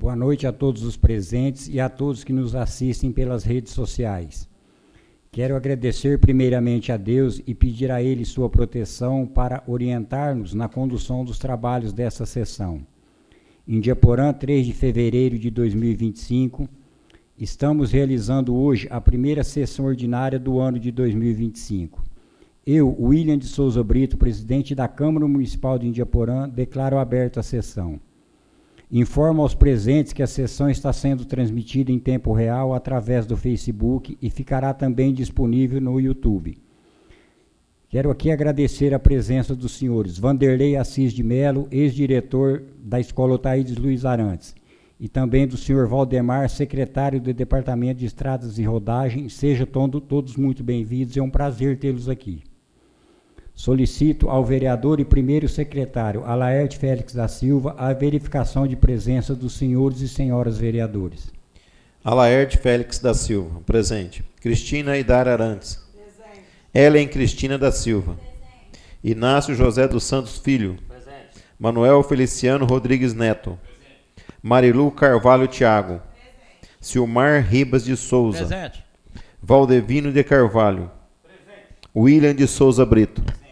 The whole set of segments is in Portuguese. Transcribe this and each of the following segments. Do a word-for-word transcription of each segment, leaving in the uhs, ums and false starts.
Boa noite a todos os presentes e a todos que nos assistem pelas redes sociais. Quero agradecer primeiramente a Deus e pedir a Ele sua proteção para orientar-nos na condução dos trabalhos desta sessão. Em Indiaporã, três de fevereiro de dois mil e vinte e cinco, estamos realizando hoje a primeira sessão ordinária do ano de dois mil e vinte e cinco. Eu, William de Souza Brito, presidente da Câmara Municipal de Indiaporã, declaro aberta a sessão. Informo aos presentes que a sessão está sendo transmitida em tempo real através do Facebook e ficará também disponível no YouTube. Quero aqui agradecer a presença dos senhores Vanderlei Assis de Melo, ex-diretor da Escola Otaídes Luiz Arantes, e também do senhor Valdemar, secretário do Departamento de Estradas e Rodagem. Sejam todo, todos muito bem-vindos, é um prazer tê-los aqui. Solicito ao vereador e primeiro secretário Alaerte Félix da Silva a verificação de presença dos senhores e senhoras vereadores. Alaerte Félix da Silva, presente. Cristina Idar Arantes. Presente. Ellen Cristina da Silva. Presente. Inácio José dos Santos Filho. Presente. Manuel Feliciano Rodrigues Neto. Presente. Marilu Carvalho Thiago. Presente. Silmar Ribas de Souza. Presente. Valdevino de Carvalho. Presente. William de Souza Brito. Presente.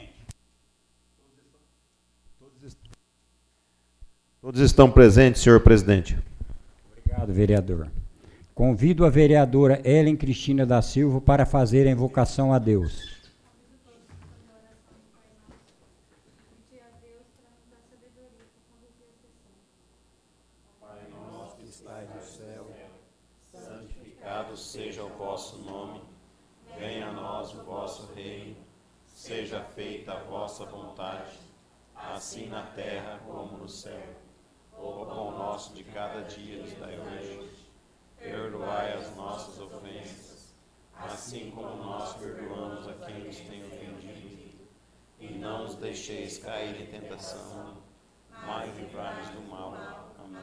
Todos estão presentes, senhor presidente. Obrigado, vereador. Convido a vereadora Ellen Cristina da Silva para fazer a invocação a Deus. Pai nosso que estais no céu, santificado seja o vosso nome, venha a nós o vosso reino, seja feita a vossa vontade, assim na terra como no céu. O pão nosso de cada dia nos dai hoje. Perdoai as nossas ofensas, assim como nós perdoamos a quem nos tem ofendido. E não nos deixeis cair em tentação, mas livrai-nos do mal. Amém.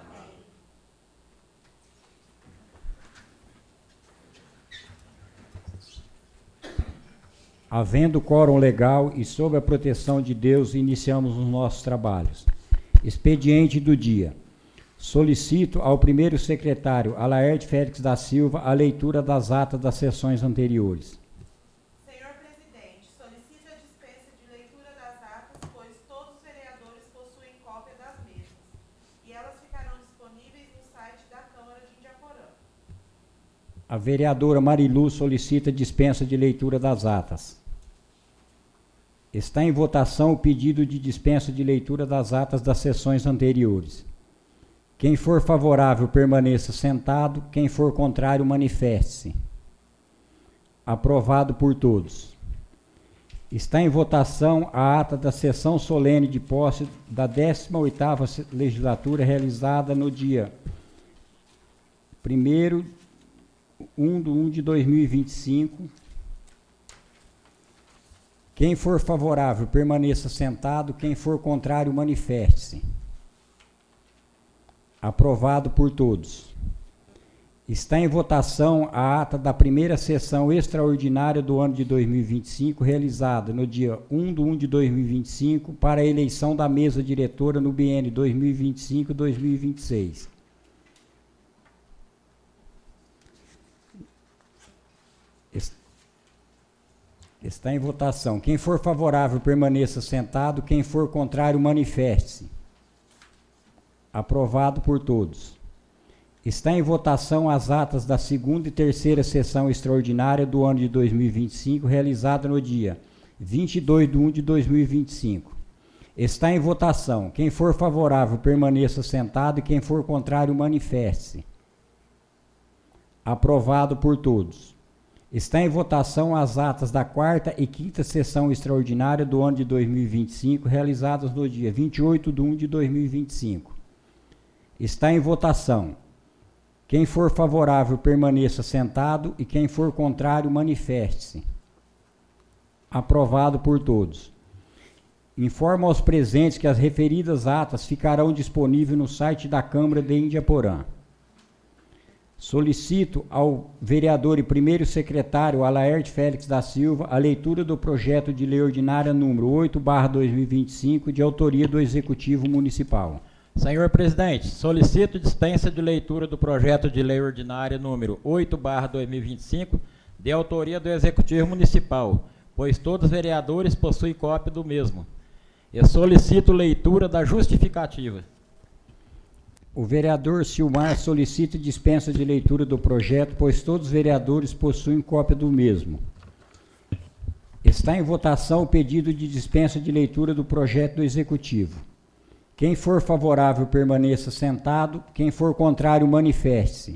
Havendo quórum legal e sob a proteção de Deus, iniciamos os nossos trabalhos. Expediente do dia. Solicito ao primeiro secretário, Alaerte Félix da Silva, a leitura das atas das sessões anteriores. Senhor presidente, solicito a dispensa de leitura das atas, pois todos os vereadores possuem cópia das mesmas, e elas ficarão disponíveis no site da Câmara de Indiaporã. A vereadora Marilu solicita dispensa de leitura das atas. Está em votação o pedido de dispensa de leitura das atas das sessões anteriores. Quem for favorável, permaneça sentado. Quem for contrário, manifeste-se. Aprovado por todos. Está em votação a ata da sessão solene de posse da décima oitava legislatura realizada no dia primeiro de um de dois mil e vinte e cinco. Quem for favorável, permaneça sentado. Quem for contrário, manifeste-se. Aprovado por todos. Está em votação a ata da primeira sessão extraordinária do ano de dois mil e vinte e cinco, realizada no dia primeiro de um de dois mil e vinte e cinco, para a eleição da mesa diretora no biênio dois mil e vinte e cinco a dois mil e vinte e seis. Está em votação. Quem for favorável, permaneça sentado. Quem for contrário, manifeste-se. Aprovado por todos. Está em votação as atas da segunda e terceira sessão extraordinária do ano de dois mil e vinte e cinco, realizada no dia vinte e dois de um de dois mil e vinte e cinco. Está em votação. Quem for favorável, permaneça sentado. E quem for contrário, manifeste-se. Aprovado por todos. Está em votação as atas da quarta e quinta sessão extraordinária do ano de dois mil e vinte e cinco, realizadas no dia vinte e oito de um de dois mil e vinte e cinco. Está em votação. Quem for favorável, permaneça sentado. E quem for contrário, manifeste-se. Aprovado por todos. Informo aos presentes que as referidas atas ficarão disponíveis no site da Câmara de Indiaporã. Solicito ao vereador e primeiro secretário Alaerte Félix da Silva a leitura do projeto de lei ordinária número oito barra dois mil e vinte e cinco, de autoria do Executivo Municipal. Senhor presidente, solicito dispensa de leitura do projeto de lei ordinária número oito barra dois mil e vinte e cinco, de autoria do Executivo Municipal, pois todos os vereadores possuem cópia do mesmo. E solicito leitura da justificativa. O vereador Silmar solicita dispensa de leitura do projeto, pois todos os vereadores possuem cópia do mesmo. Está em votação o pedido de dispensa de leitura do projeto do Executivo. Quem for favorável, permaneça sentado. Quem for contrário, manifeste-se.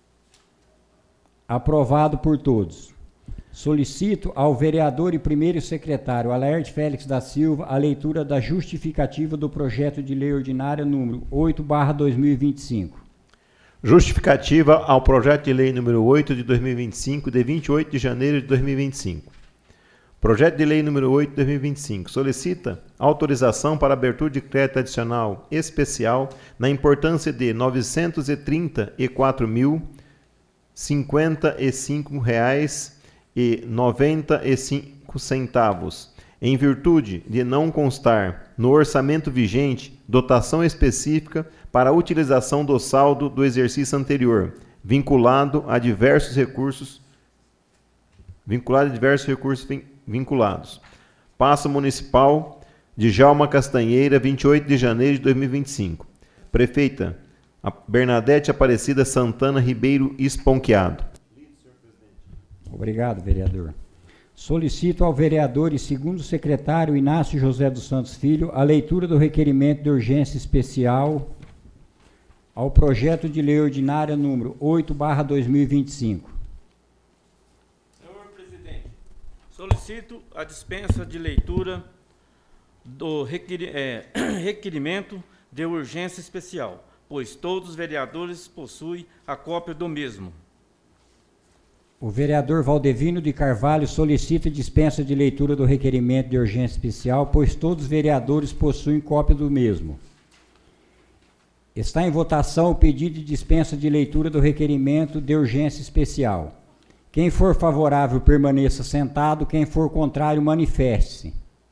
Aprovado por todos. Solicito ao vereador e primeiro secretário Alaerte Félix da Silva a leitura da justificativa do projeto de lei ordinária número oito barra dois mil e vinte e cinco. Justificativa ao projeto de lei número oito de dois mil e vinte e cinco, de vinte e oito de janeiro de dois mil e vinte e cinco. Projeto de lei número oito de dois mil e vinte e cinco solicita autorização para abertura de crédito adicional especial na importância de novecentos e trinta e quatro mil, cinquenta e cinco reais e noventa e cinco centavos, em virtude de não constar no orçamento vigente dotação específica para a utilização do saldo do exercício anterior, vinculado a diversos recursos, vinculado a diversos recursos vinculados. Paço Municipal de Djalma Castanheira, vinte e oito de janeiro de dois mil e vinte e cinco. Prefeita Bernadette Aparecida Santana Ribeiro Esponqueado. Obrigado, vereador. Solicito ao vereador e segundo secretário Inácio José dos Santos Filho a leitura do requerimento de urgência especial ao projeto de lei ordinária número oito barra dois mil e vinte e cinco. Senhor presidente, solicito a dispensa de leitura do requer, é, requerimento de urgência especial, pois todos os vereadores possuem a cópia do mesmo. O vereador Valdevino de Carvalho solicita dispensa de leitura do requerimento de urgência especial, pois todos os vereadores possuem cópia do mesmo. Está em votação o pedido de dispensa de leitura do requerimento de urgência especial. Quem for favorável, permaneça sentado. Quem for contrário, manifeste-se.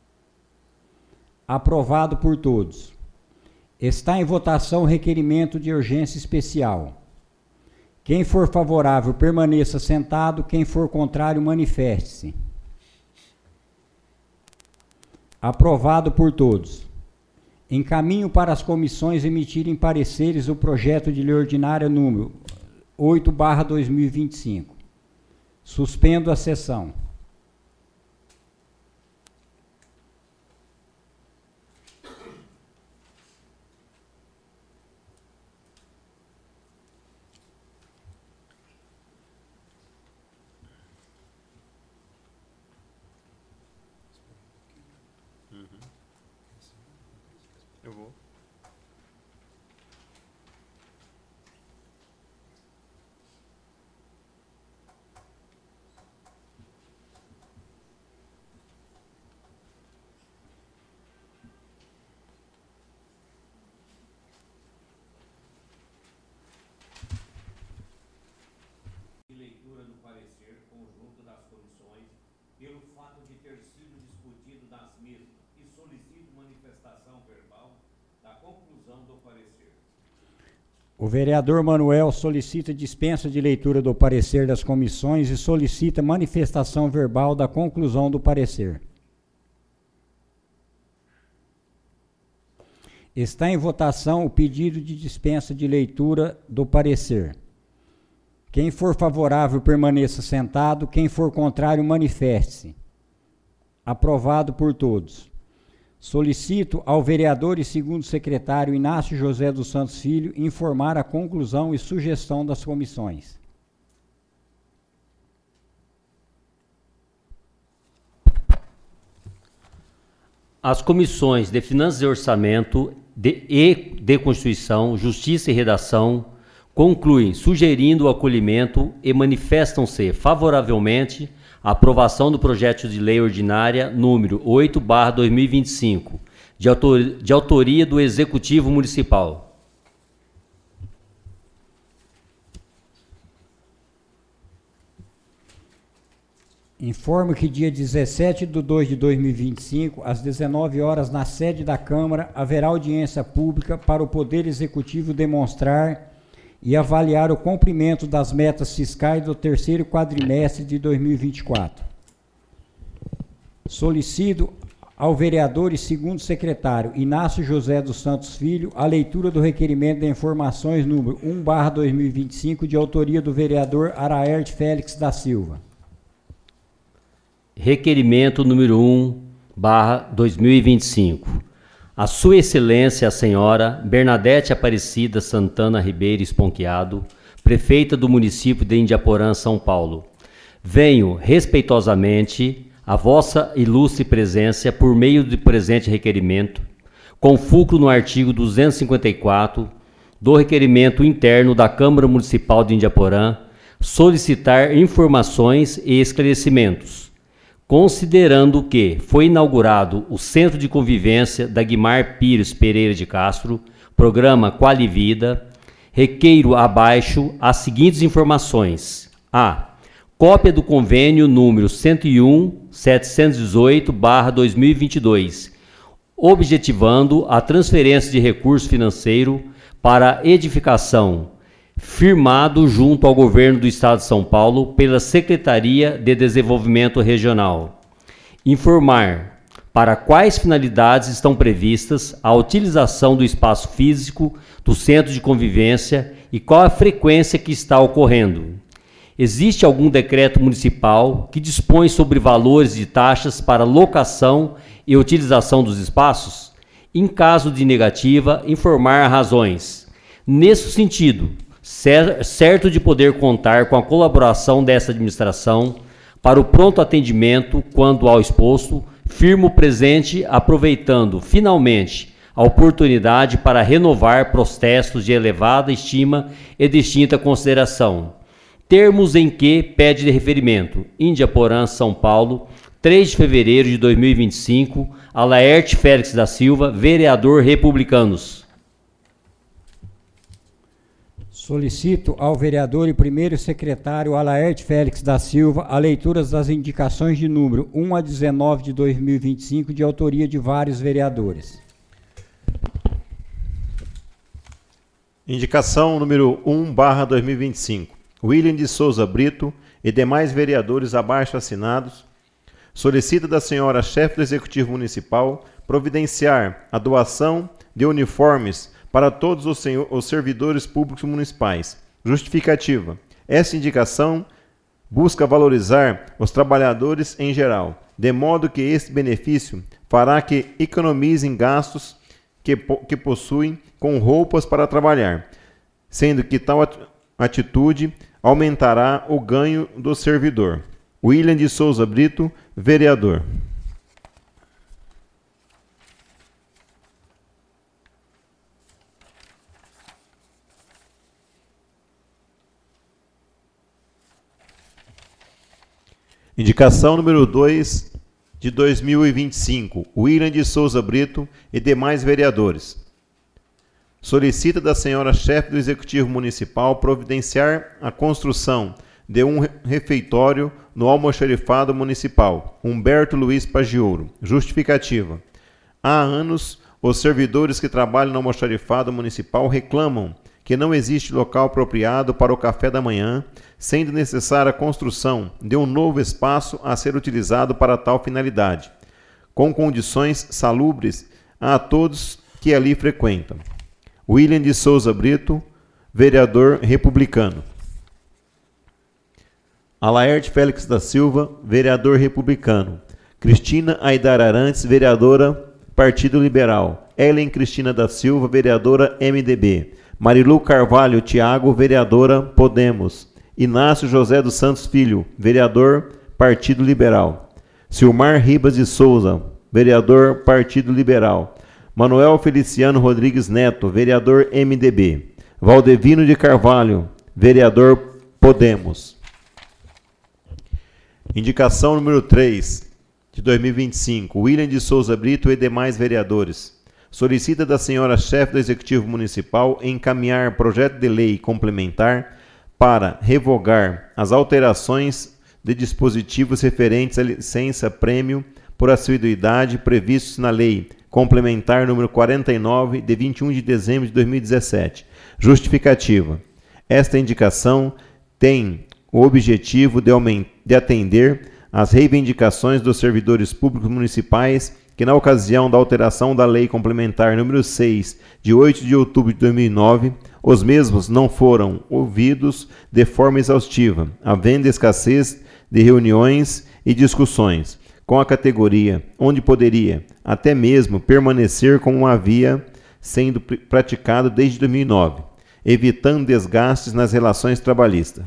Aprovado por todos. Está em votação o requerimento de urgência especial. Quem for favorável, permaneça sentado. Quem for contrário, manifeste-se. Aprovado por todos. Encaminho para as comissões emitirem pareceres o projeto de lei ordinária número oito barra dois mil e vinte e cinco. Suspendo a sessão. Eu vou. Leitura do parecer conjunto das comissões pelo fato de ter sido discutido nas mesmas e solicito manifestação verbal da conclusão do parecer. O vereador Manuel solicita dispensa de leitura do parecer das comissões e solicita manifestação verbal da conclusão do parecer. Está em votação o pedido de dispensa de leitura do parecer. Quem for favorável, permaneça sentado. Quem for contrário, manifeste-se. Aprovado por todos. Solicito ao vereador e segundo secretário Inácio José dos Santos Filho informar a conclusão e sugestão das comissões. As comissões de Finanças e Orçamento de, e de Constituição, Justiça e Redação concluem sugerindo o acolhimento e manifestam-se favoravelmente à aprovação do projeto de lei ordinária número oito barra dois mil e vinte e cinco, de, autor, de autoria do Executivo Municipal. Informo que dia dezessete de dois de dois mil e vinte e cinco, às dezenove horas, na sede da Câmara, haverá audiência pública para o Poder Executivo demonstrar e avaliar o cumprimento das metas fiscais do terceiro quadrimestre de dois mil e vinte e quatro. Solicito ao vereador e segundo secretário Inácio José dos Santos Filho a leitura do requerimento de informações número um barra dois mil e vinte e cinco, de autoria do vereador Araerte Félix da Silva. Requerimento número um barra dois mil e vinte e cinco. A Sua Excelência, a Senhora Bernadette Aparecida Santana Ribeiro Esponquiado, prefeita do município de Indiaporã, São Paulo, venho respeitosamente a vossa ilustre presença por meio do presente requerimento, com fulcro no artigo duzentos e cinquenta e quatro do requerimento interno da Câmara Municipal de Indiaporã, solicitar informações e esclarecimentos, considerando que foi inaugurado o Centro de Convivência da Guimar Pires Pereira de Castro, programa Qualivida, requeiro abaixo as seguintes informações. A. Cópia do convênio número cento e um, setecentos e dezoito barra dois mil e vinte e dois, objetivando a transferência de recurso financeiro para edificação, firmado junto ao Governo do Estado de São Paulo pela Secretaria de Desenvolvimento Regional. Informar para quais finalidades estão previstas a utilização do espaço físico do Centro de Convivência e qual a frequência que está ocorrendo. Existe algum decreto municipal que dispõe sobre valores de taxas para locação e utilização dos espaços? Em caso de negativa, informar razões. Nesse sentido, certo de poder contar com a colaboração dessa administração para o pronto atendimento quanto ao exposto, firmo presente aproveitando finalmente a oportunidade para renovar protestos de elevada estima e distinta consideração. Termos em que pede de referimento: Indiaporã, São Paulo, três de fevereiro de dois mil e vinte e cinco, Alaerte Félix da Silva, vereador Republicanos. Solicito ao vereador e primeiro secretário Alaerte Félix da Silva a leitura das indicações de número um a dezenove de dois mil e vinte e cinco, de autoria de vários vereadores. Indicação número um barra dois mil e vinte e cinco. William de Souza Brito e demais vereadores abaixo assinados, solicita da senhora chefe do Executivo Municipal providenciar a doação de uniformes para todos os, senhor, os servidores públicos municipais. Justificativa. Essa indicação busca valorizar os trabalhadores em geral, de modo que este benefício fará que economizem gastos que, que possuem com roupas para trabalhar, sendo que tal atitude aumentará o ganho do servidor. William de Souza Brito, vereador. Indicação número dois de dois mil e vinte e cinco. William de Souza Brito e demais vereadores. Solicita da senhora chefe do Executivo Municipal providenciar a construção de um refeitório no almoxarifado municipal, Humberto Luiz Pagioro. Justificativa. Há anos, os servidores que trabalham no almoxarifado municipal reclamam que não existe local apropriado para o café da manhã, sendo necessária a construção de um novo espaço a ser utilizado para tal finalidade, com condições salubres a todos que ali frequentam. William de Souza Brito, vereador republicano. Alaerte Félix da Silva, vereador republicano. Cristina Aidar Arantes, vereadora Partido Liberal. Ellen Cristina da Silva, vereadora M D B. Marilu Carvalho Tiago, vereadora Podemos. Inácio José dos Santos Filho, vereador Partido Liberal. Silmar Ribas de Souza, vereador Partido Liberal. Manuel Feliciano Rodrigues Neto, vereador M D B. Valdevino de Carvalho, vereador Podemos. Indicação número três de dois mil e vinte e cinco. William de Souza Brito e demais vereadores. Solicita da senhora chefe do Executivo Municipal encaminhar projeto de lei complementar para revogar as alterações de dispositivos referentes à licença-prêmio por assiduidade previstos na Lei Complementar número quarenta e nove, de vinte e um de dezembro de dois mil e dezessete. Justificativa. Esta indicação tem o objetivo de, de atender às reivindicações dos servidores públicos municipais que, na ocasião da alteração da Lei Complementar número seis, de oito de outubro de dois mil e nove, os mesmos não foram ouvidos de forma exaustiva, havendo escassez de reuniões e discussões com a categoria, onde poderia até mesmo permanecer como havia sendo praticado desde dois mil e nove, evitando desgastes nas relações trabalhistas.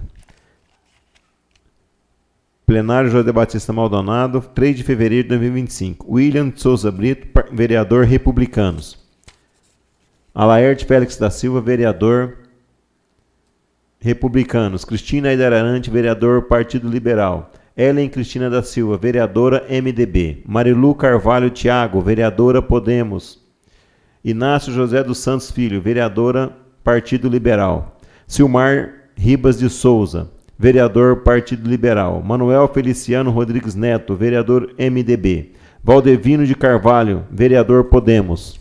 Plenário José Batista Maldonado, três de fevereiro de dois mil e vinte e cinco. William de Souza Brito, vereador Republicanos. Alaerte Félix da Silva, vereador Republicanos. Cristina Aidar Arante, vereador Partido Liberal. Ellen Cristina da Silva, vereadora M D B. Marilu Carvalho Thiago, vereadora Podemos. Inácio José dos Santos Filho, vereadora Partido Liberal. Silmar Ribas de Souza, vereador Partido Liberal. Manuel Feliciano Rodrigues Neto, vereador M D B. Valdevino de Carvalho, vereador Podemos.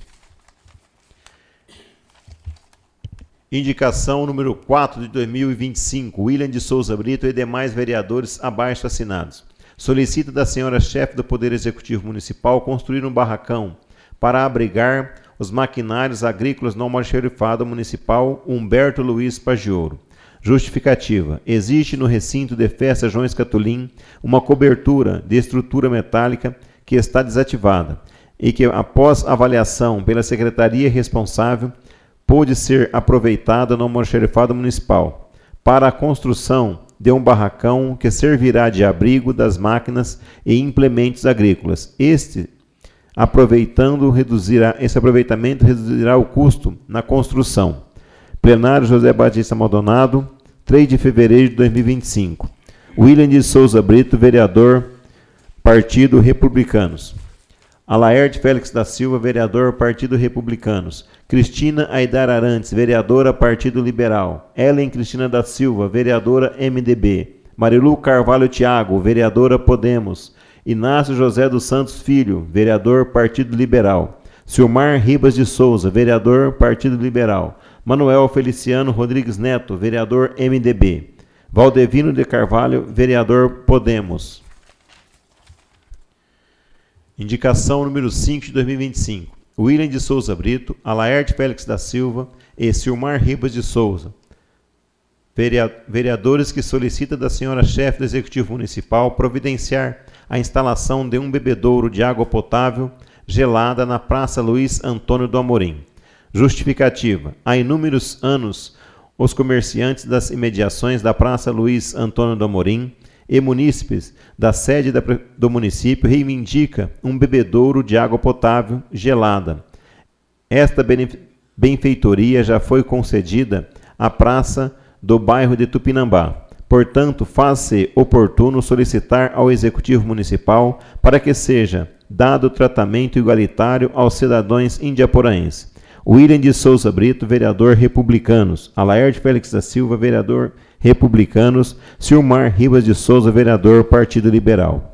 Indicação número quatro de dois mil e vinte e cinco, William de Souza Brito e demais vereadores abaixo assinados. Solicita da senhora chefe do Poder Executivo Municipal construir um barracão para abrigar os maquinários agrícolas no almoxarifado municipal Humberto Luiz Pagioro. Justificativa. Existe no recinto de festa João Escatolin uma cobertura de estrutura metálica que está desativada e que, após avaliação pela secretaria responsável, pôde ser aproveitada no almoxarifado municipal para a construção de um barracão que servirá de abrigo das máquinas e implementos agrícolas. Este, aproveitando, reduzirá, esse aproveitamento reduzirá o custo na construção. Plenário José Batista Maldonado, três de fevereiro de dois mil e vinte e cinco. William de Souza Brito, vereador Partido Republicanos. Alaerte Félix da Silva, vereador Partido Republicanos. Cristina Aidar Arantes, vereadora Partido Liberal. Ellen Cristina da Silva, vereadora M D B. Marilu Carvalho Thiago, vereadora Podemos. Inácio José dos Santos Filho, vereador Partido Liberal. Silmar Ribas de Souza, vereador Partido Liberal. Manuel Feliciano Rodrigues Neto, vereador M D B. Valdevino de Carvalho, vereador Podemos. Indicação número cinco de dois mil e vinte e cinco. William de Souza Brito, Alaerte Félix da Silva e Silmar Ribas de Souza. Vereadores que solicitam da senhora chefe do Executivo Municipal providenciar a instalação de um bebedouro de água potável gelada na Praça Luiz Antônio do Amorim. Justificativa. Há inúmeros anos, os comerciantes das imediações da Praça Luiz Antônio do Amorim e munícipes da sede da, do município reivindica um bebedouro de água potável gelada. Esta benfeitoria já foi concedida à praça do bairro de Tupinambá. Portanto, faz-se oportuno solicitar ao Executivo Municipal para que seja dado tratamento igualitário aos cidadãos indiaporaenses. William de Souza Brito, vereador Republicanos. Alaerte Félix da Silva, vereador Republicanos. Silmar Ribas de Souza, vereador Partido Liberal.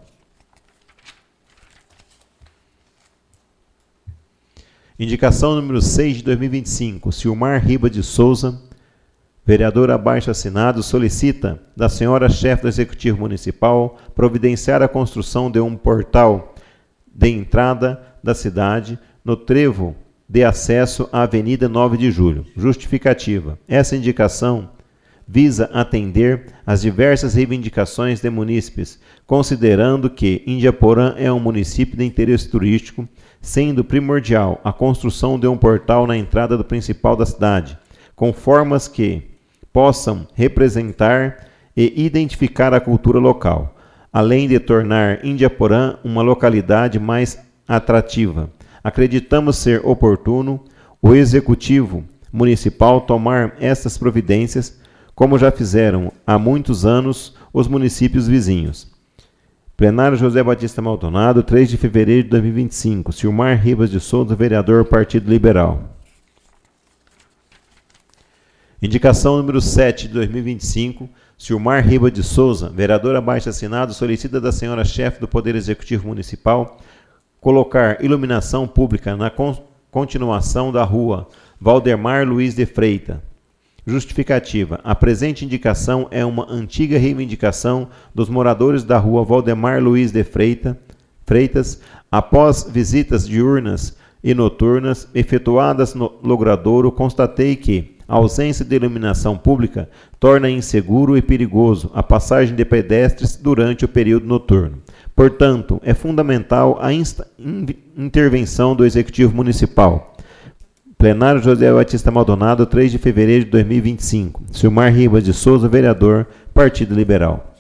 Indicação número seis de dois mil e vinte e cinco. Silmar Ribas de Souza, vereador abaixo assinado, solicita da senhora chefe do Executivo Municipal providenciar a construção de um portal de entrada da cidade no trevo de acesso à Avenida nove de julho. Justificativa. Essa indicação visa atender às diversas reivindicações de munícipes, considerando que Indiaporã é um município de interesse turístico, sendo primordial a construção de um portal na entrada do principal da cidade, com formas que possam representar e identificar a cultura local, além de tornar Indiaporã uma localidade mais atrativa. Acreditamos ser oportuno o Executivo Municipal tomar estas providências, como já fizeram há muitos anos os municípios vizinhos. Plenário José Batista Maldonado, três de fevereiro de dois mil e vinte e cinco. Silmar Ribas de Souza, vereador Partido Liberal. Indicação número sete de dois mil e vinte e cinco, Silmar Riba de Souza, vereador abaixo assinado, solicita da senhora chefe do Poder Executivo Municipal colocar iluminação pública na con continuação da rua Valdemar Luiz de Freitas. Justificativa. A presente indicação é uma antiga reivindicação dos moradores da rua Valdemar Luiz de Freitas, Freitas após visitas diurnas e noturnas efetuadas no logradouro, constatei que a ausência de iluminação pública torna inseguro e perigoso a passagem de pedestres durante o período noturno. Portanto, é fundamental a intervenção do Executivo Municipal. Plenário José Batista Maldonado, três de fevereiro de dois mil e vinte e cinco. Silmar Ribas de Souza, vereador, Partido Liberal.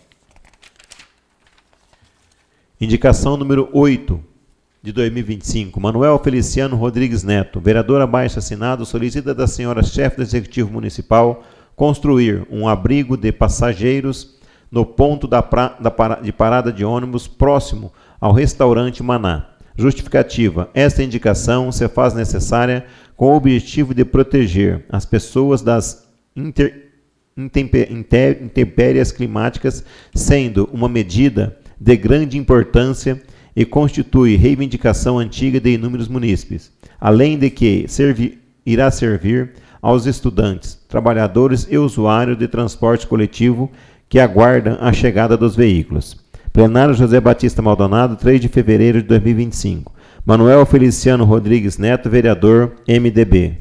Indicação número oito de dois mil e vinte e cinco. Manuel Feliciano Rodrigues Neto, vereador abaixo assinado, solicita da senhora chefe do Executivo Municipal construir um abrigo de passageiros no ponto da pra, da para, de parada de ônibus próximo ao restaurante Maná. Justificativa. Esta indicação se faz necessária com o objetivo de proteger as pessoas das inter, intemper, inter, intempéries climáticas, sendo uma medida de grande importância e constitui reivindicação antiga de inúmeros munícipes, além de que servi, irá servir aos estudantes, trabalhadores e usuários de transporte coletivo que aguardam a chegada dos veículos. Plenário José Batista Maldonado, três de fevereiro de dois mil e vinte e cinco. Manuel Feliciano Rodrigues Neto, vereador, M D B.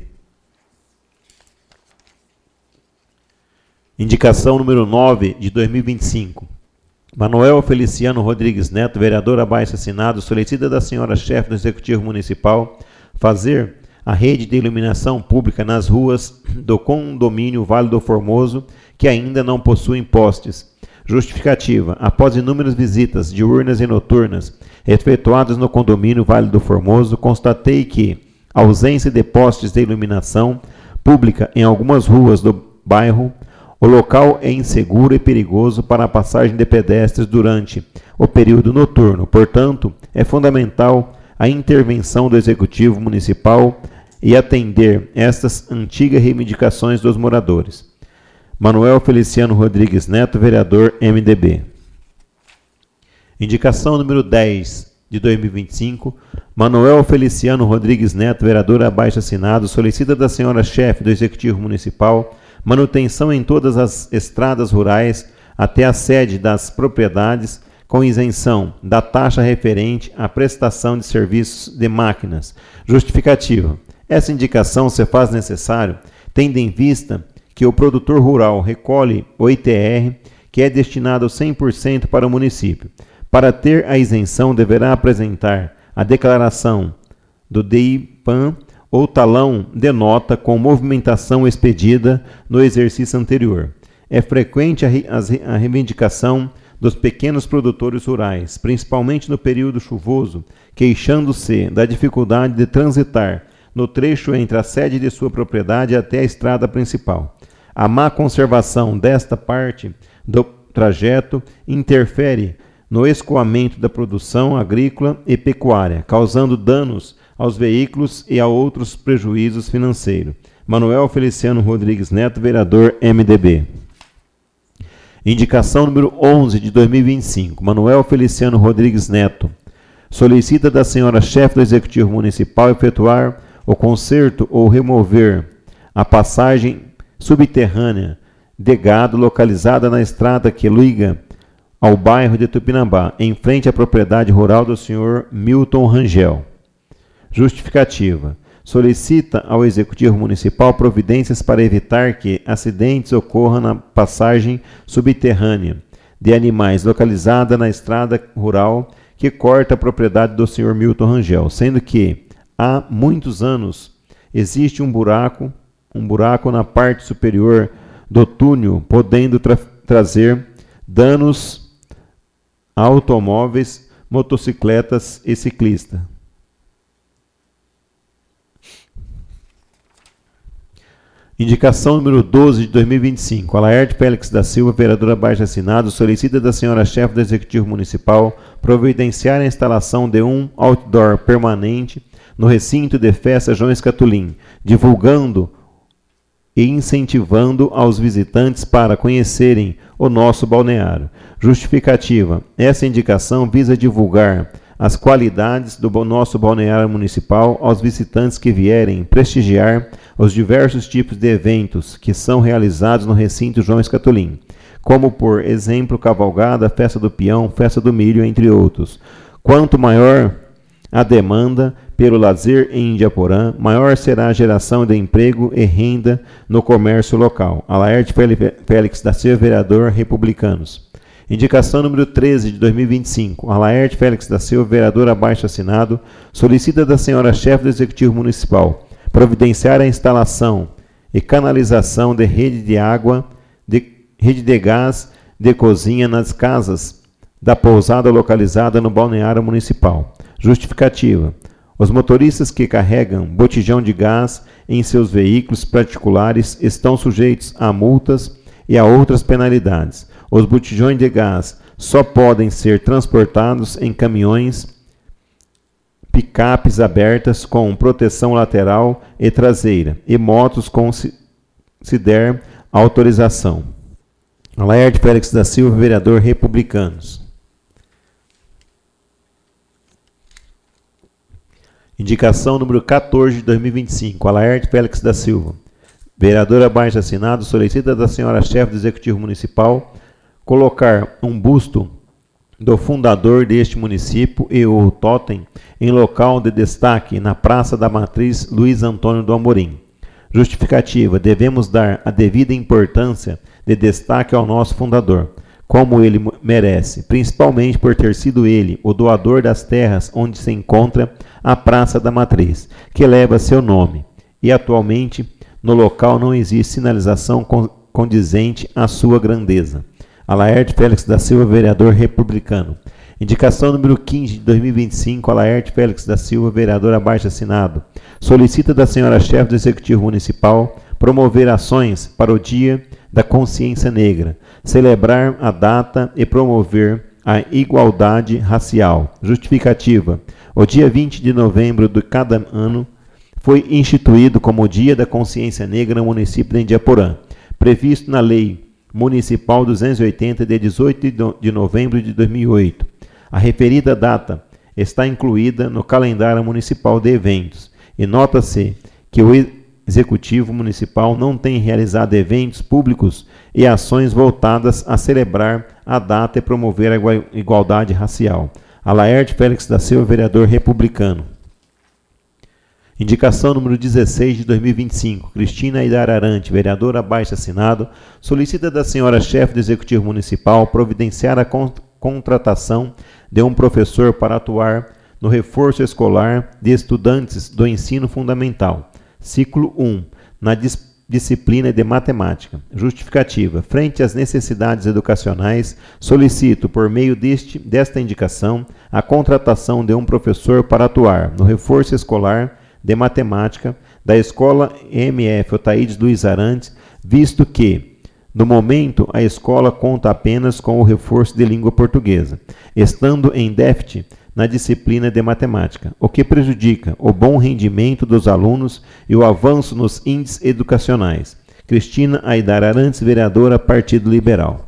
Indicação número nove de dois mil e vinte e cinco. Manuel Feliciano Rodrigues Neto, vereador abaixo assinado, solicita da senhora chefe do Executivo Municipal fazer a rede de iluminação pública nas ruas do condomínio Vale do Formoso, que ainda não possuem postes. Justificativa. Após inúmeras visitas diurnas e noturnas efetuadas no condomínio Vale do Formoso, constatei que a ausência de postes de iluminação pública em algumas ruas do bairro, o local é inseguro e perigoso para a passagem de pedestres durante o período noturno. Portanto, é fundamental a intervenção do Executivo Municipal e atender estas antigas reivindicações dos moradores. Manuel Feliciano Rodrigues Neto, vereador, M D B. Indicação número dez de dois mil e vinte e cinco. Manuel Feliciano Rodrigues Neto, vereador abaixo assinado, solicita da senhora chefe do Executivo Municipal manutenção em todas as estradas rurais até a sede das propriedades com isenção da taxa referente à prestação de serviços de máquinas. Justificativa. Essa indicação se faz necessário tendo em vista que o produtor rural recolhe o I T R, que é destinado cem por cento para o município. Para ter a isenção, deverá apresentar a declaração do D I P A M ou talão de nota com movimentação expedida no exercício anterior. É frequente a, re, a reivindicação dos pequenos produtores rurais, principalmente no período chuvoso, queixando-se da dificuldade de transitar no trecho entre a sede de sua propriedade até a estrada principal. A má conservação desta parte do trajeto interfere no escoamento da produção agrícola e pecuária, causando danos aos veículos e a outros prejuízos financeiros. Manuel Feliciano Rodrigues Neto, vereador, M D B. Indicação número onze de dois mil e vinte e cinco. Manuel Feliciano Rodrigues Neto solicita da senhora chefe do Executivo Municipal efetuar o conserto ou remover a passagem subterrânea de gado localizada na estrada que liga ao bairro de Tupinambá, em frente à propriedade rural do senhor Milton Rangel. Justificativa. Solicita ao Executivo Municipal providências para evitar que acidentes ocorram na passagem subterrânea de animais localizada na estrada rural que corta a propriedade do senhor Milton Rangel, sendo que há muitos anos existe um buraco, um buraco na parte superior do túnel, podendo tra trazer danos a automóveis, motocicletas e ciclistas. Indicação número doze de dois mil e vinte e cinco. Alaerte Félix da Silva, vereador abaixo assinado, solicita da senhora chefe do Executivo Municipal providenciar a instalação de um outdoor permanente no recinto de festa João Escatulin, divulgando e incentivando aos visitantes para conhecerem o nosso balneário. Justificativa. Essa indicação visa divulgar as qualidades do nosso balneário municipal aos visitantes que vierem prestigiar os diversos tipos de eventos que são realizados no recinto João Escatolin, como, por exemplo, cavalgada, festa do peão, festa do milho, entre outros. Quanto maior a demanda pelo lazer em Indiaporã, maior será a geração de emprego e renda no comércio local. Alaerte Félix da Silva, vereador, Republicanos. Indicação número treze de dois mil e vinte e cinco. Alaerte Félix da Silva, vereador abaixo assinado, solicita da senhora chefe do Executivo Municipal providenciar a instalação e canalização de rede de água, de rede de gás, de cozinha nas casas da pousada localizada no balneário municipal. Justificativa. Os motoristas que carregam botijão de gás em seus veículos particulares estão sujeitos a multas e a outras penalidades. Os botijões de gás só podem ser transportados em caminhões, picapes abertas com proteção lateral e traseira e motos com se, se der autorização. Alaerte Félix da Silva, vereador, Republicanos. Indicação número quatorze de dois mil e vinte e cinco. Alaerte Félix da Silva, vereador abaixo assinado, solicita da senhora chefe do Executivo Municipal colocar um busto do fundador deste município e o totem em local de destaque na Praça da Matriz Luiz Antônio do Amorim. Justificativa. Devemos dar a devida importância de destaque ao nosso fundador, como ele merece, principalmente por ter sido ele o doador das terras onde se encontra a Praça da Matriz, que leva seu nome, e atualmente no local não existe sinalização condizente à sua grandeza. Alaerte Félix da Silva, vereador, Republicano. Indicação número quinze de dois mil e vinte e cinco, Alaerte Félix da Silva, vereador abaixo assinado, solicita da senhora chefe do Executivo Municipal promover ações para o Dia da Consciência Negra, celebrar a data e promover a igualdade racial. Justificativa. O dia vinte de novembro de cada ano foi instituído como o Dia da Consciência Negra no município de Indiaporã, previsto na Lei Municipal duzentos e oitenta, de dezoito de novembro de dois mil e oito. A referida data está incluída no calendário municipal de eventos e nota-se que o Executivo Municipal não tem realizado eventos públicos e ações voltadas a celebrar a data e promover a igualdade racial. Alaerte Félix da Silva, vereador, Republicano. Indicação número dezesseis de dois mil e vinte e cinco. Cristina Aidar Arante, vereadora abaixo assinado, solicita da senhora chefe do Executivo Municipal providenciar a con contratação de um professor para atuar no reforço escolar de estudantes do ensino fundamental, ciclo um, na dis disciplina de matemática. Justificativa. Frente às necessidades educacionais, solicito, por meio deste, desta indicação, a contratação de um professor para atuar no reforço escolar de matemática da Escola M F Otaídes Luiz Arantes, visto que, no momento, a escola conta apenas com o reforço de língua portuguesa, estando em déficit na disciplina de matemática, o que prejudica o bom rendimento dos alunos e o avanço nos índices educacionais. Cristina Aidar Arantes, vereadora, Partido Liberal.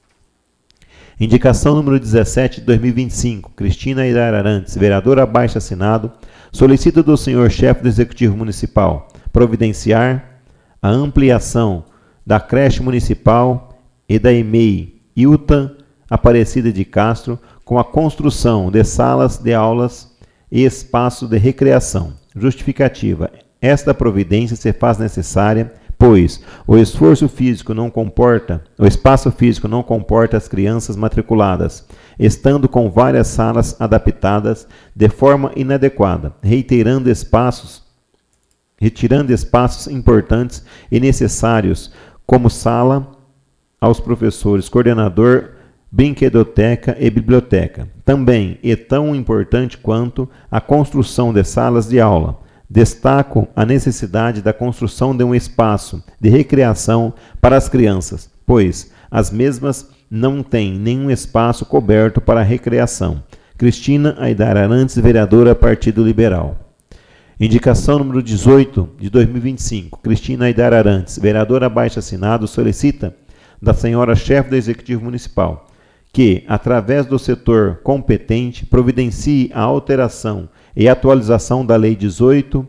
Indicação número dezessete de dois mil e vinte e cinco. Cristina Aidar Arantes, vereadora abaixo assinado, solicita do senhor chefe do Executivo Municipal providenciar a ampliação da creche municipal e da E M E I Ilta Aparecida de Castro com a construção de salas de aulas e espaço de recreação. Justificativa. Esta providência se faz necessária, pois o esforço físico não comporta, o espaço físico não comporta as crianças matriculadas, estando com várias salas adaptadas de forma inadequada, reiterando espaços, retirando espaços importantes e necessários, como sala aos professores, coordenador, brinquedoteca e biblioteca. Também é tão importante quanto a construção de salas de aula. Destaco a necessidade da construção de um espaço de recreação para as crianças, pois as mesmas não têm nenhum espaço coberto para recreação. Cristina Aidar Arantes, vereadora, Partido Liberal. Indicação número dezoito, de dois mil e vinte e cinco. Cristina Aidar Arantes, vereadora abaixo assinado, solicita da senhora chefe do Executivo Municipal que, através do setor competente, providencie a alteração e atualização da Lei dezoito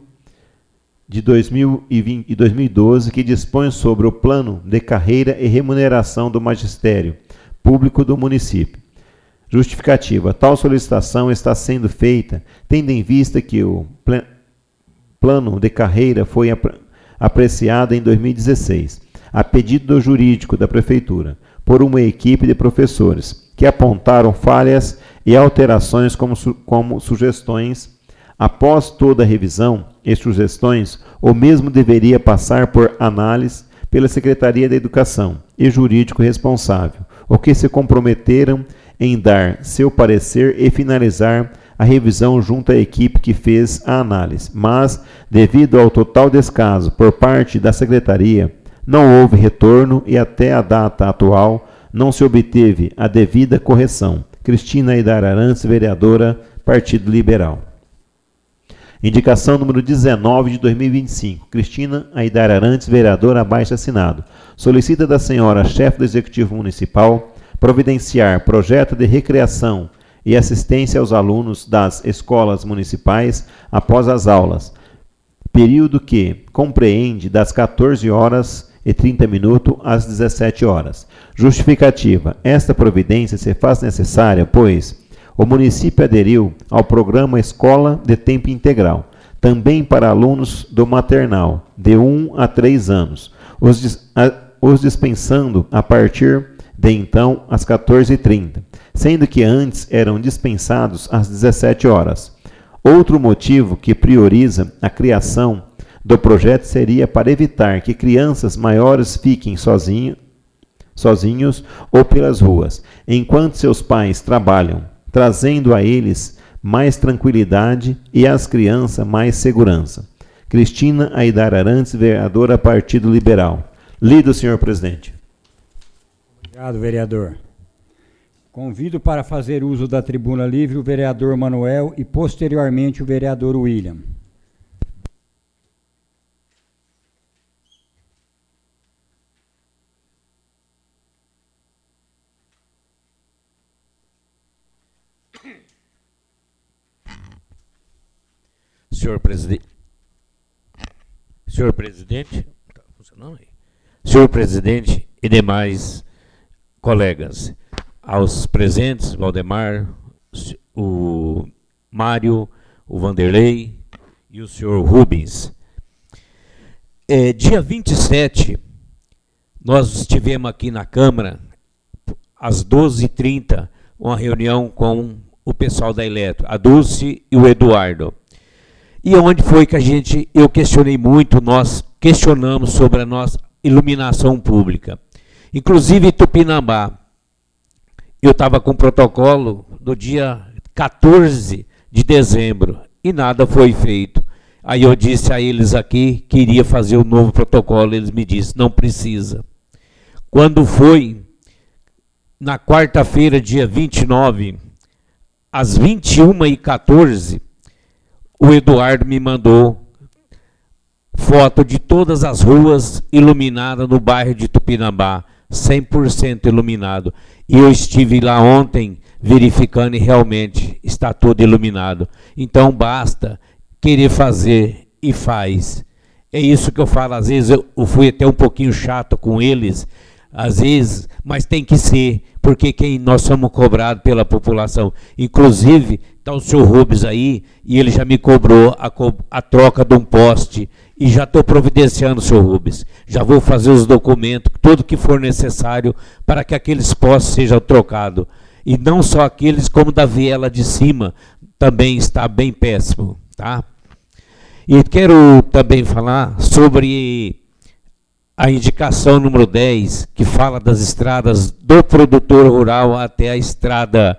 de dois mil e vinte e dois mil e doze, que dispõe sobre o plano de carreira e remuneração do magistério público do município. Justificativa. Tal solicitação está sendo feita tendo em vista que o pl- plano de carreira foi ap- apreciado em dois mil e dezesseis, a pedido do jurídico da Prefeitura, por uma equipe de professores, que apontaram falhas e alterações como, su- como sugestões. Após toda a revisão e sugestões, o mesmo deveria passar por análise pela Secretaria da Educação e jurídico responsável, o que se comprometeram em dar seu parecer e finalizar a revisão junto à equipe que fez a análise. Mas, devido ao total descaso por parte da Secretaria, não houve retorno e até a data atual não se obteve a devida correção. Cristina Aidar Arantes, vereadora, Partido Liberal. Indicação número dezenove de dois mil e vinte e cinco. Cristina Aidar Arantes, vereadora, abaixo assinado. Solicita da senhora chefe do Executivo Municipal providenciar projeto de recreação e assistência aos alunos das escolas municipais após as aulas, período que compreende das quatorze horas e trinta minutos às dezessete horas. Justificativa. Esta providência se faz necessária, pois o município aderiu ao programa Escola de Tempo Integral, também para alunos do maternal, de um a três anos, os, dis, a, os dispensando a partir de então às quatorze e trinta, sendo que antes eram dispensados às dezessete horas. Outro motivo que prioriza a criação do projeto seria para evitar que crianças maiores fiquem sozinho, sozinhos ou pelas ruas, enquanto seus pais trabalham, trazendo a eles mais tranquilidade e às crianças mais segurança. Cristina Aidar Arantes, vereadora, Partido Liberal. Lido, senhor presidente. Obrigado, vereador. Convido para fazer uso da tribuna livre o vereador Manuel e, posteriormente, o vereador William. Senhor presidente, senhor presidente, tá funcionando aí. Senhor presidente e demais colegas, aos presentes, Valdemar, o Mário, o Vanderlei e o senhor Rubens. É, dia vinte e sete, nós estivemos aqui na Câmara, às doze e trinta, uma reunião com o pessoal da Eletro, a Dulce e o Eduardo. E onde foi que a gente, eu questionei muito, nós questionamos sobre a nossa iluminação pública. Inclusive Tupinambá, eu estava com o protocolo do dia quatorze de dezembro e nada foi feito. Aí eu disse a eles aqui que iria fazer o novo protocolo, eles me disseram, não precisa. Quando foi, na quarta-feira, dia vinte e nove, às vinte e uma e quatorze, o Eduardo me mandou foto de todas as ruas iluminadas no bairro de Tupinambá, cem por cento iluminado. E eu estive lá ontem verificando e realmente está tudo iluminado. Então basta querer fazer e faz. É isso que eu falo, às vezes eu, eu fui até um pouquinho chato com eles, às vezes, mas tem que ser, porque quem nós somos cobrados pela população. Inclusive, está o senhor Rubens aí, e ele já me cobrou a, co a troca de um poste, e já estou providenciando, senhor Rubens. Já vou fazer os documentos, tudo que for necessário, para que aqueles postes sejam trocados. E não só aqueles, como da viela de cima, também está bem péssimo, tá? E quero também falar sobre a indicação número dez, que fala das estradas do produtor rural até a estrada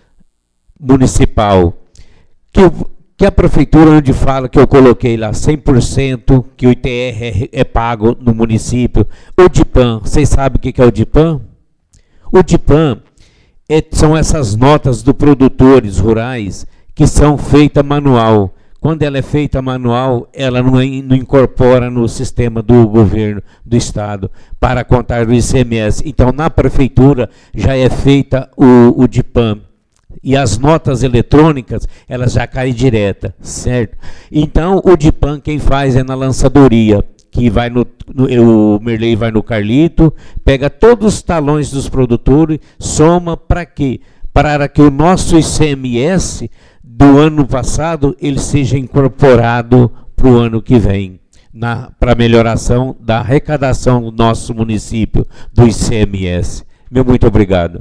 municipal. Que, que a prefeitura, onde fala que eu coloquei lá cem por cento, que o I T R é, é pago no município. O DIPAM, vocês sabem o que é o DIPAM? O DIPAM é, são essas notas dos produtores rurais que são feitas manual. quando ela é feita manual, ela não, não incorpora no sistema do governo, do Estado, para contar do I C M S. Então, na prefeitura, já é feita o, o DIPAM. E as notas eletrônicas, elas já caem direta, certo? Então, o DIPAM quem faz é na lançadoria, que vai no, no, o Merlei vai no Carlito, pega todos os talões dos produtores, soma para quê? Para que o nosso I C M S do ano passado ele seja incorporado para o ano que vem, para melhoração da arrecadação do nosso município do I C M S. Meu muito obrigado.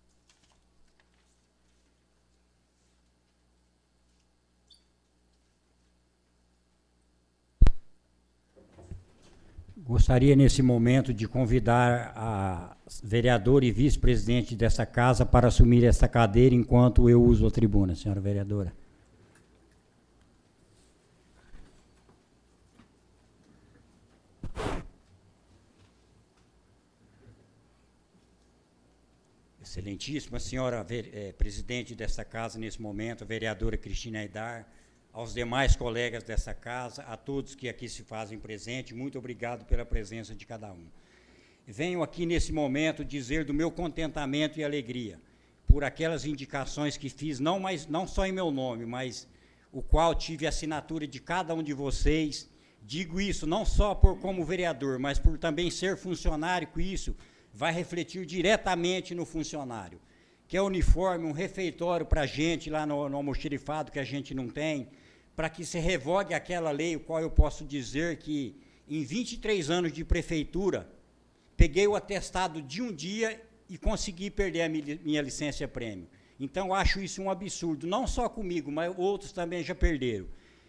Gostaria, nesse momento, de convidar a vereadora e vice-presidente dessa casa para assumir essa cadeira enquanto eu uso a tribuna, senhora vereadora. Excelentíssima senhora é, presidente dessa casa, nesse momento, a vereadora Cristina Aidar, aos demais colegas dessa casa, a todos que aqui se fazem presente, muito obrigado pela presença de cada um. Venho aqui nesse momento dizer do meu contentamento e alegria por aquelas indicações que fiz, não, mais, não só em meu nome, mas o qual tive a assinatura de cada um de vocês. Digo isso não só por como vereador, mas por também ser funcionário, que isso vai refletir diretamente no funcionário, que é uniforme, um refeitório para a gente lá no, no almoxerifado que a gente não tem, para que se revogue aquela lei, o qual eu posso dizer que em vinte e três anos de prefeitura, peguei o atestado de um dia e consegui perder a minha licença prêmio. Então, acho isso um absurdo, não só comigo, mas outros também já perderam.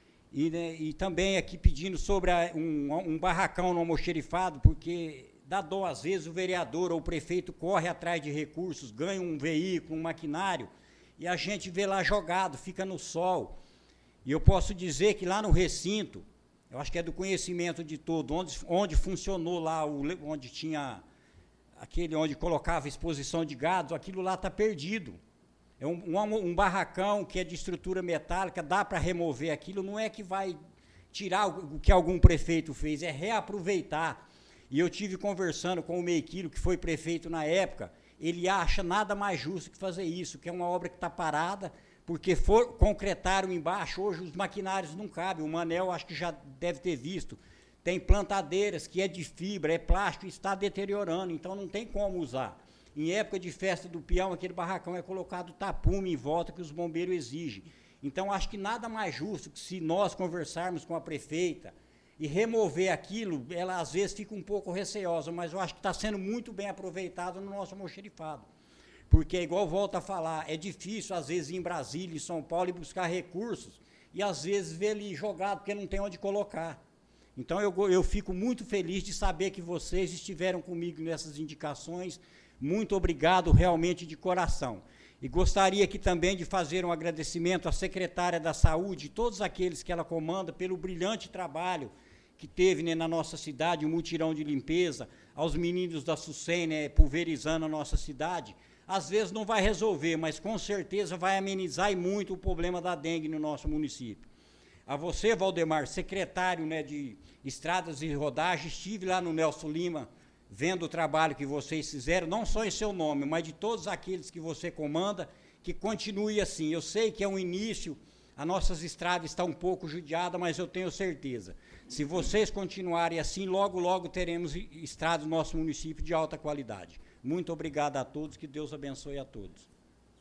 E, né, e também aqui pedindo sobre a, um, um barracão no almoxerifado, porque dá dó, às vezes, o vereador ou o prefeito corre atrás de recursos, ganha um veículo, um maquinário, e a gente vê lá jogado, fica no sol. E eu posso dizer que lá no recinto, eu acho que é do conhecimento de todo, onde, onde funcionou lá, o, onde tinha aquele onde colocava exposição de gado, aquilo lá está perdido. É um, um, um barracão que é de estrutura metálica, dá para remover aquilo, não é que vai tirar o, o que algum prefeito fez, é reaproveitar. E eu tive conversando com o Meiquilo, que foi prefeito na época, ele acha nada mais justo que fazer isso, que é uma obra que está parada, porque for, concretaram embaixo, hoje os maquinários não cabem, o Manel acho que já deve ter visto, tem plantadeiras que é de fibra, é plástico e está deteriorando, então não tem como usar. Em época de festa do peão, aquele barracão é colocado tapume em volta que os bombeiros exigem. Então, acho que nada mais justo que se nós conversarmos com a prefeita e remover aquilo, ela às vezes fica um pouco receosa, mas eu acho que está sendo muito bem aproveitado no nosso almoxerifado. Porque, igual volto a falar, é difícil, às vezes, ir em Brasília, em São Paulo, e buscar recursos, e às vezes ver ele jogado, porque não tem onde colocar. Então, eu, eu fico muito feliz de saber que vocês estiveram comigo nessas indicações. Muito obrigado, realmente, de coração. E gostaria aqui também de fazer um agradecimento à secretária da Saúde e todos aqueles que ela comanda pelo brilhante trabalho que teve, né, na nossa cidade, um mutirão de limpeza, aos meninos da SUSEM, né, pulverizando a nossa cidade. Às vezes não vai resolver, mas com certeza vai amenizar e muito o problema da dengue no nosso município. A você, Valdemar, secretário, né, de Estradas e Rodagem, estive lá no Nelson Lima, vendo o trabalho que vocês fizeram, não só em seu nome, mas de todos aqueles que você comanda, que continue assim. Eu sei que é um início, as nossas estradas estão um pouco judiadas, mas eu tenho certeza. Se vocês continuarem assim, logo, logo teremos estradas no nosso município de alta qualidade. Muito obrigado a todos, que Deus abençoe a todos.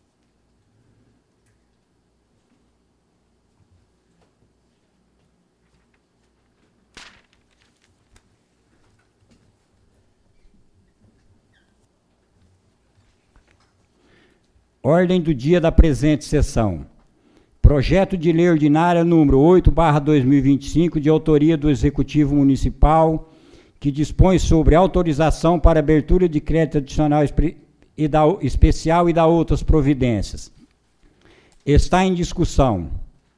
Ordem do dia da presente sessão. Projeto de Lei Ordinária número oito barra dois mil e vinte e cinco, de autoria do Executivo Municipal, que dispõe sobre autorização para abertura de crédito adicional e da, especial e da outras providências. Está em discussão.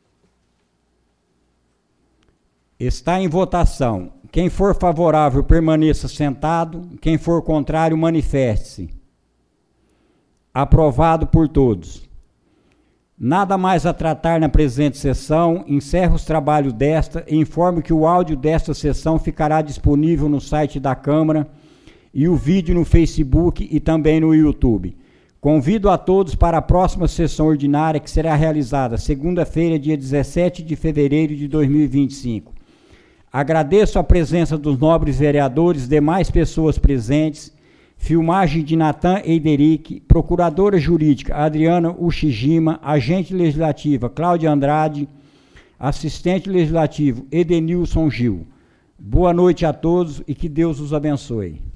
Está em votação. Quem for favorável, permaneça sentado. Quem for contrário, manifeste-se. Aprovado por todos. Nada mais a tratar na presente sessão, encerro os trabalhos desta e informo que o áudio desta sessão ficará disponível no site da Câmara e o vídeo no Facebook e também no YouTube. Convido a todos para a próxima sessão ordinária, que será realizada segunda-feira, dia dezessete de fevereiro de dois mil e vinte e cinco. Agradeço a presença dos nobres vereadores, demais pessoas presentes, filmagem de Natan Eideric, procuradora jurídica Adriana Ushijima, agente legislativa Cláudia Andrade, assistente legislativo Edenilson Gil. Boa noite a todos e que Deus os abençoe.